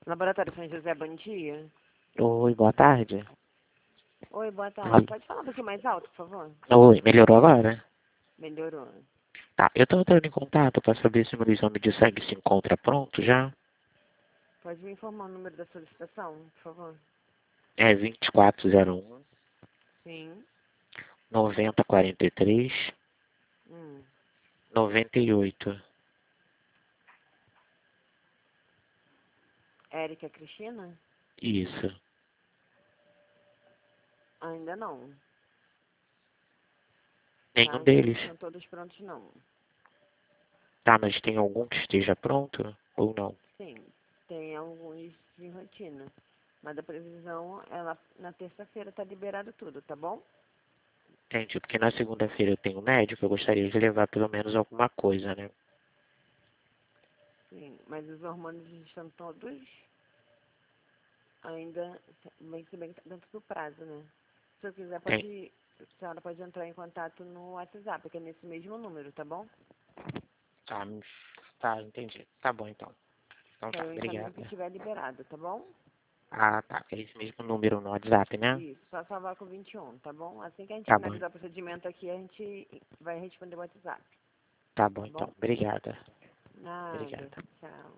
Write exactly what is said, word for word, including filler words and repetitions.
Laboratório São José, bom dia. Oi, boa tarde. Oi, boa tarde. Alô? Pode falar um pouquinho mais alto, por favor? Oi, melhorou agora? Melhorou. Tá, eu tô entrando em contato para saber se o meu exame de sangue se encontra pronto já. Pode me informar o número da solicitação, por favor? É vinte e quatro zero um, Sim. noventa quarenta e três, Hum. noventa e oito. Érica Cristina? Isso. Ainda não. Nenhum Tá? Os exames deles. estão todos prontos, não. Tá, mas tem algum que esteja pronto ou não? Sim. Tem alguns de rotina. Mas a previsão, ela na terça-feira tá liberado tudo, tá bom? Entendi, porque na segunda-feira eu tenho médico, eu gostaria de levar pelo menos alguma coisa, né? Sim. Mas os hormônios estão todos ainda, bem se bem que tá dentro do prazo, né? Se eu quiser, Tem. pode, a senhora pode entrar em contato no WhatsApp, que é nesse mesmo número, tá bom? Tá, tá, entendi. Tá bom então. Então Que aí tá, eu encaminho que obrigada. estiver liberado, tá bom? Ah, tá. É esse mesmo número no WhatsApp, né? Isso, só salvar com vinte e um, tá bom? Assim que a gente Tá bom. finalizar o procedimento aqui, a gente vai responder o WhatsApp, Tá bom tá então. bom? Obrigada. Nada, Obrigada. tchau.